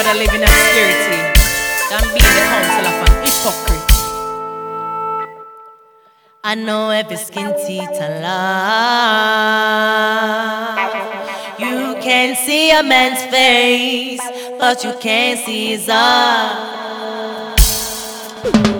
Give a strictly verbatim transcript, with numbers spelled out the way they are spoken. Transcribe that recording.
rather live in obscurity than be in the council of an hypocrite. I know every skin teeth and laugh. You can see a man's face, but you can't see his heart.